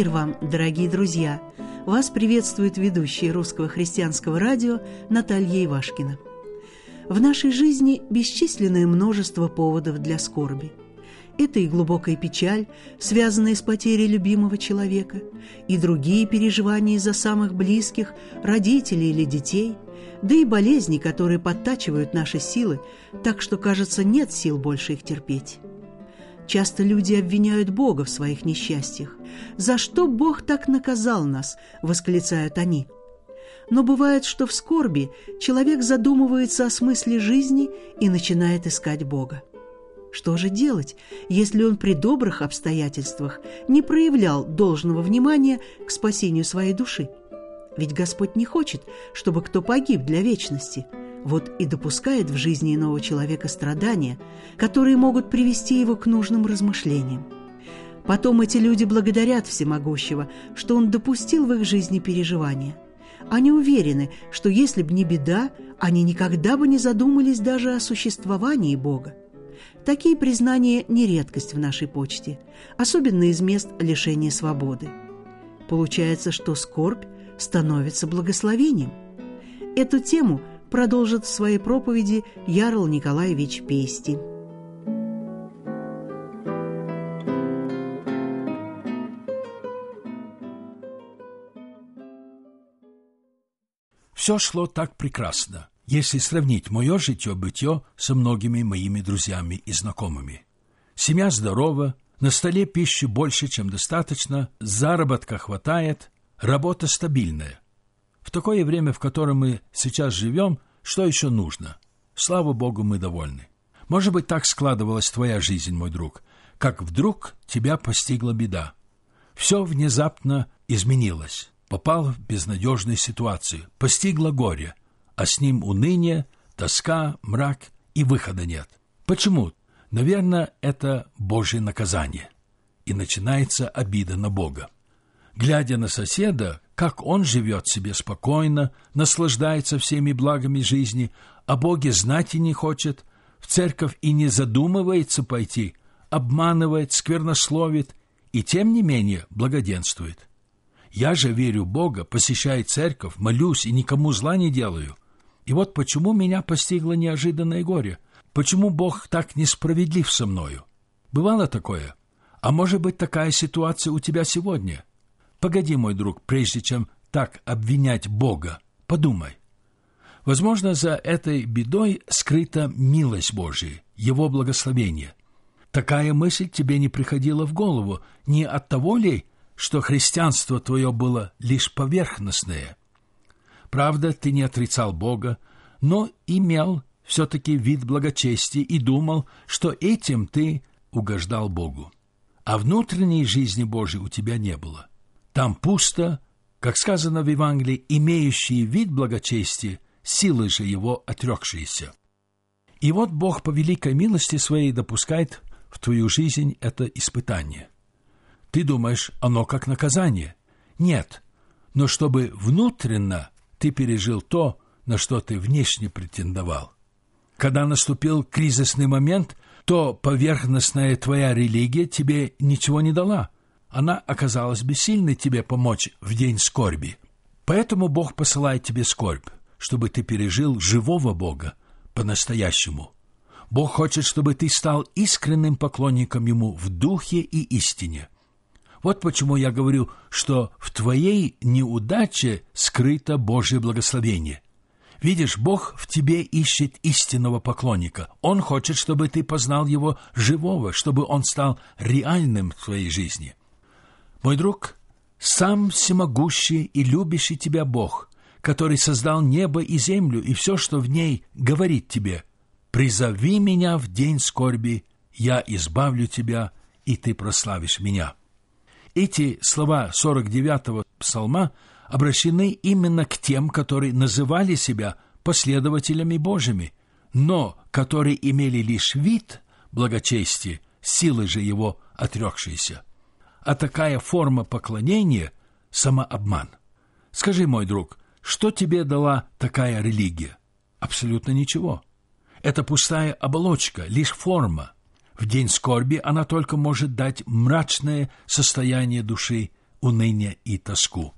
Мир вам, дорогие друзья! Вас приветствует ведущая Русского христианского радио Наталья Ивашкина. В нашей жизни бесчисленное множество поводов для скорби. Это и глубокая печаль, связанная с потерей любимого человека, и другие переживания из-за самых близких, родителей или детей, да и болезни, которые подтачивают наши силы, так что, кажется, нет сил больше их терпеть. Часто люди обвиняют Бога в своих несчастьях. «За что Бог так наказал нас?» — восклицают они. Но бывает, что в скорби человек задумывается о смысле жизни и начинает искать Бога. Что же делать, если он при добрых обстоятельствах не проявлял должного внимания к спасению своей души? Ведь Господь не хочет, чтобы кто погиб для вечности. Вот и допускает в жизни иного человека страдания, которые могут привести его к нужным размышлениям. Потом эти люди благодарят Всемогущего, что Он допустил в их жизни переживания. Они уверены, что если б не беда, они никогда бы не задумались даже о существовании Бога. Такие признания не редкость в нашей почте, особенно из мест лишения свободы. Получается, что скорбь становится благословением. Эту тему продолжит в своей проповеди Ярл Николаевич Пести. Все шло так прекрасно, если сравнить мое житье-бытие со многими моими друзьями и знакомыми. Семья здорова, на столе пищи больше, чем достаточно, заработка хватает, работа стабильная. В такое время, в котором мы сейчас живем, что еще нужно? Слава Богу, мы довольны. Может быть, так складывалась твоя жизнь, мой друг, как вдруг тебя постигла беда. Все внезапно изменилось. Попал в безнадежную ситуацию, постигло горе, а с ним уныние, тоска, мрак и выхода нет. Почему? Наверное, это Божье наказание. И начинается обида на Бога. Глядя на соседа, как он живет себе спокойно, наслаждается всеми благами жизни, о Боге знать и не хочет, в церковь и не задумывается пойти, обманывает, сквернословит и тем не менее благоденствует. Я же верю в Бога, посещаю церковь, молюсь и никому зла не делаю. И вот почему меня постигло неожиданное горе. Почему Бог так несправедлив со мною? Бывало такое? А может быть, такая ситуация у тебя сегодня? Погоди, мой друг, прежде чем так обвинять Бога, подумай. Возможно, за этой бедой скрыта милость Божия, Его благословение. Такая мысль тебе не приходила в голову, не от того ли, что христианство твое было лишь поверхностное. Правда, ты не отрицал Бога, но имел все-таки вид благочестия и думал, что этим ты угождал Богу. А внутренней жизни Божией у тебя не было. Там пусто, как сказано в Евангелии, имеющий вид благочестия, силой же его отрекшиеся. И вот Бог по великой милости своей допускает в твою жизнь это испытание. Ты думаешь, оно как наказание? Нет, но чтобы внутренно ты пережил то, на что ты внешне претендовал. Когда наступил кризисный момент, то поверхностная твоя религия тебе ничего не дала. Она оказалась бессильной тебе помочь в день скорби. Поэтому Бог посылает тебе скорбь, чтобы ты пережил живого Бога по-настоящему. Бог хочет, чтобы ты стал искренним поклонником Ему в духе и истине. Вот почему я говорю, что в твоей неудаче скрыто Божье благословение. Видишь, Бог в тебе ищет истинного поклонника. Он хочет, чтобы ты познал Его живого, чтобы Он стал реальным в твоей жизни. Мой друг, сам всемогущий и любящий тебя Бог, который создал небо и землю и все, что в ней, говорит тебе: «Призови меня в день скорби, я избавлю тебя, и ты прославишь меня». Эти слова 49-го псалма обращены именно к тем, которые называли себя последователями Божьими, но которые имели лишь вид благочестия, силой же его отрекшиеся. А такая форма поклонения – самообман. Скажи, мой друг, что тебе дала такая религия? Абсолютно ничего. Это пустая оболочка, лишь форма. В день скорби она только может дать мрачное состояние души, уныние и тоску.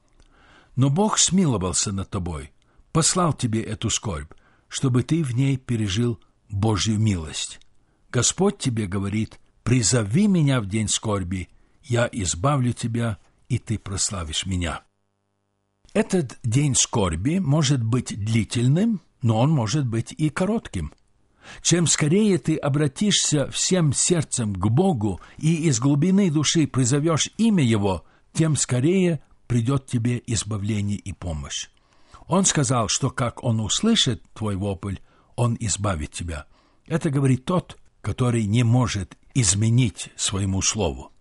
Но Бог смиловался над тобой, послал тебе эту скорбь, чтобы ты в ней пережил Божью милость. Господь тебе говорит: «Призови меня в день скорби, я избавлю тебя, и ты прославишь меня». Этот день скорби может быть длительным, но он может быть и коротким. Чем скорее ты обратишься всем сердцем к Богу и из глубины души призовешь имя Его, тем скорее придет тебе избавление и помощь. Он сказал, что как Он услышит твой вопль, Он избавит тебя. Это говорит тот, который не может изменить своему слову.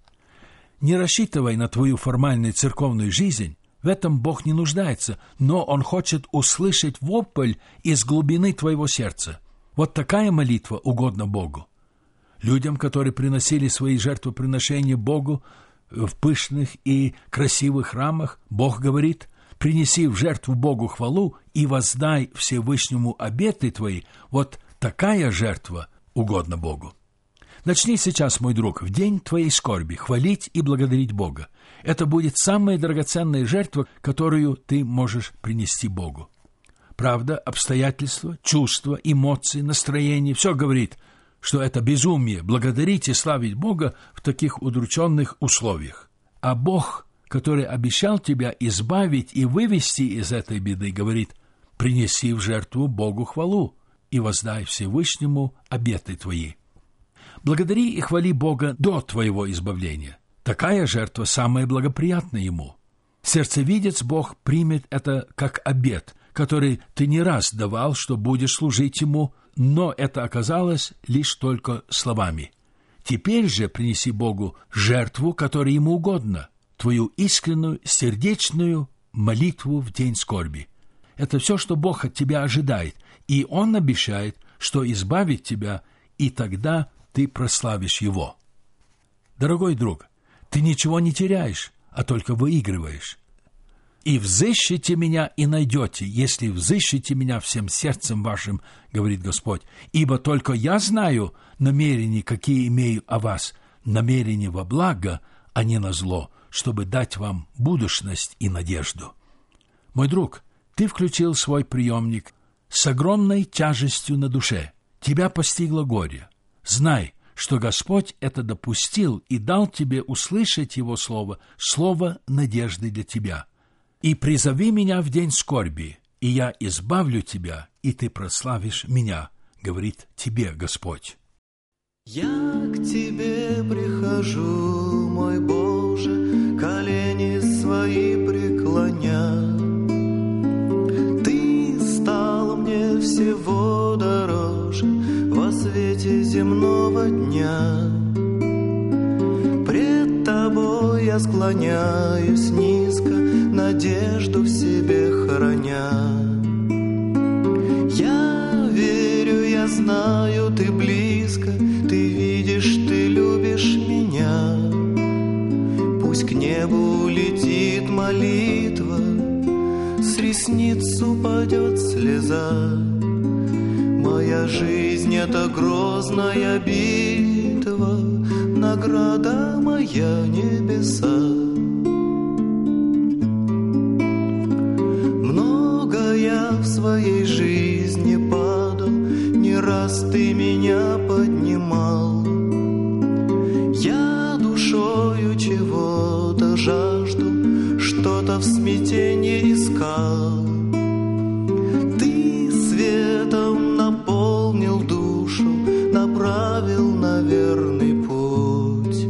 Не рассчитывай на твою формальную церковную жизнь, в этом Бог не нуждается, но Он хочет услышать вопль из глубины твоего сердца. Вот такая молитва угодна Богу. Людям, которые приносили свои жертвоприношения Богу в пышных и красивых храмах, Бог говорит: «Принеси в жертву Богу хвалу и воздай Всевышнему обеты твои». Вот такая жертва угодна Богу. Начни сейчас, мой друг, в день твоей скорби хвалить и благодарить Бога. Это будет самая драгоценная жертва, которую ты можешь принести Богу. Правда, обстоятельства, чувства, эмоции, настроение – все говорит, что это безумие благодарить и славить Бога в таких удрученных условиях. А Бог, который обещал тебя избавить и вывести из этой беды, говорит: «Принеси в жертву Богу хвалу и воздай Всевышнему обеты твои». Благодари и хвали Бога до твоего избавления. Такая жертва самая благоприятная Ему. Сердцевидец Бог примет это как обет, который ты не раз давал, что будешь служить Ему, но это оказалось лишь только словами. Теперь же принеси Богу жертву, которая Ему угодна, твою искреннюю, сердечную молитву в день скорби. Это все, что Бог от тебя ожидает, и Он обещает, что избавит тебя, и тогда ты прославишь Его. Дорогой друг, ты ничего не теряешь, а только выигрываешь. «И взыщите меня, и найдете, если взыщите меня всем сердцем вашим, — говорит Господь, — ибо только я знаю намерения, какие имею о вас, намерения во благо, а не на зло, чтобы дать вам будущность и надежду». Мой друг, ты включил свой приемник с огромной тяжестью на душе. Тебя постигло горе. Знай, что Господь это допустил и дал тебе услышать Его слово, слово надежды для тебя. «И призови меня в день скорби, и я избавлю тебя, и ты прославишь меня», — говорит тебе Господь. Я к тебе прихожу, мой Боже, колени свои преклоня. Ты стал мне всего дороже во свете земного дня. Пред тобой я склоняюсь низко, надежду в себе храня. Я верю, я знаю, ты близко, ты видишь, ты любишь меня. Пусть к небу улетит молитва, с ресниц упадет слеза. Моя жизнь — это грозная битва, награда моя — небеса. Много я в своей жизни падал, не раз ты меня поднимал. Я душою чего-то жажду, что-то в смятении искал. Ты светом наполнил душу, направил на верный путь.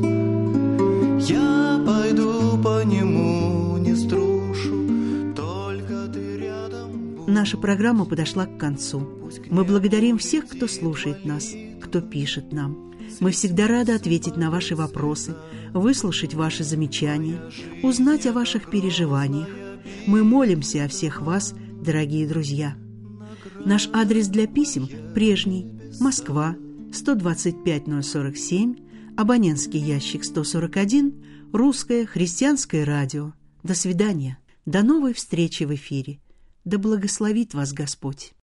Я пойду по нему, не струшу, только ты рядом будь. Наша программа подошла к концу. Мы благодарим всех, кто слушает нас, кто пишет нам. Мы всегда рады ответить на ваши вопросы, выслушать ваши замечания, узнать о ваших переживаниях. Мы молимся о всех вас, дорогие друзья. Наш адрес для писем прежний: Москва, 125-047, абонентский ящик 141, Русское христианское радио. До свидания. До новой встречи в эфире. Да благословит вас Господь.